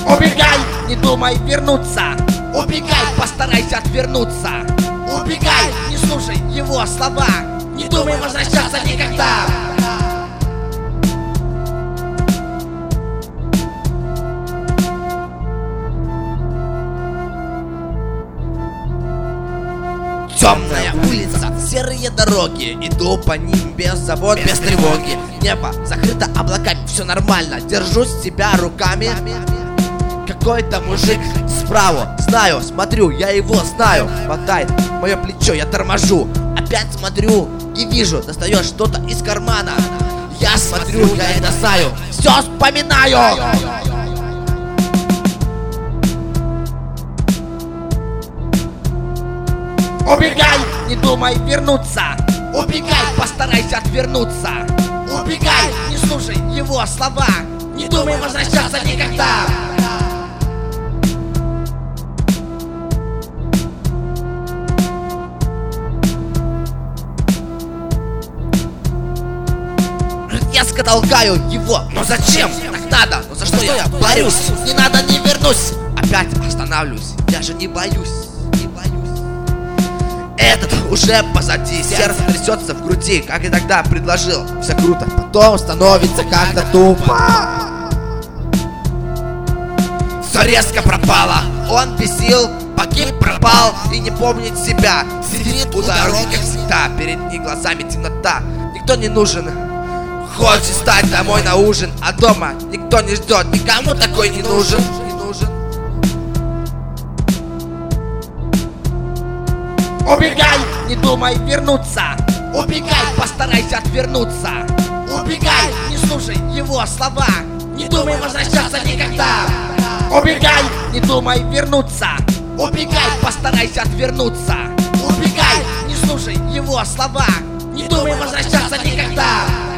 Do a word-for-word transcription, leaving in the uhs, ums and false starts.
Убегай, не думай вернуться. Убегай, постарайся отвернуться. Убегай, не слушай его слова. Не думай возвращаться никогда. Темная улица, серые дороги. Иду по ним без забот, без тревоги. Небо закрыто облаками, все нормально. Держусь себя руками. Какой-то мужик справа, знаю, смотрю, я его знаю. Хватает мое плечо, я торможу. Опять смотрю и вижу, достает что-то из кармана. Я смотрю, я это знаю, все вспоминаю. Убегай, не думай вернуться. Убегай, постарайся отвернуться. Убегай, не слушай его слова. Не думай возвращаться никогда. Резко толкаю его. Но зачем? Так надо. Но за что я борюсь? Не надо, не вернусь. Опять останавливаюсь. Я же не боюсь. Не боюсь. Этот уже позади. Сердце трясется в груди, как и тогда предложил. Все круто. Потом становится как-то тупо. Все резко пропало. Он бесил, погиб, пропал и не помнит себя. Сидит у дороги, как всегда. Перед ним глазами темнота. Никто не нужен. Хочет встать домой на ужин, а дома никто не ждет, никому такой не нужен. Не нужен. Убегай, не думай вернуться. Убегай, постарайся отвернуться. Убегай, не слушай его слова. Не думай возвращаться никогда. Убегай, не думай вернуться. Убегай, постарайся отвернуться. Убегай, не слушай его слова. Не думай возвращаться никогда.